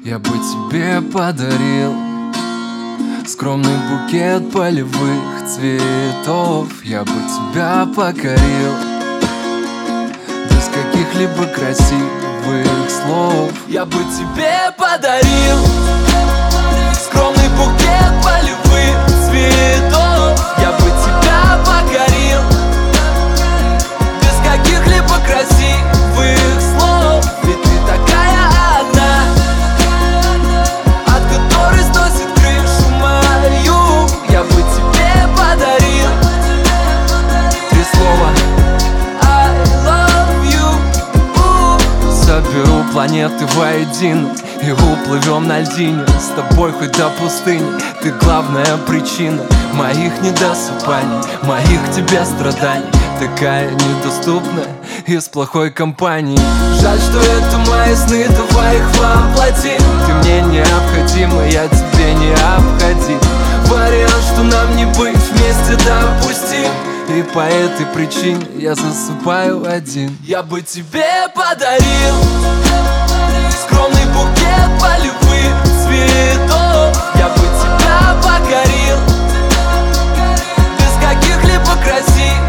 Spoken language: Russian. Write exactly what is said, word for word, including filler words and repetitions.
Я бы тебе подарил скромный букет полевых цветов. Я бы тебя покорил без каких-либо красивых слов. Я бы тебе подарил скромный букет полевых цветов. Я бы тебя покорил без каких-либо красивых слов. Ведь ты такая одна, от которой сносит крышу мою. Я бы тебе подарил три слова I love you. Соберу планеты воедино и уплывем на льдине. С тобой хоть до пустыни. Ты главная причина моих недосыпаний, моих к тебе страданий. Такая недоступная из плохой компании. Жаль, что это мои сны, давай их воплотим. Ты мне необходима, я тебе необходим. Вариант, что нам не быть вместе, допустим. И по этой причине я засыпаю один. Я бы тебе подарил скромный букет полевых цветов. Я бы тебя покорил без каких-либо красивых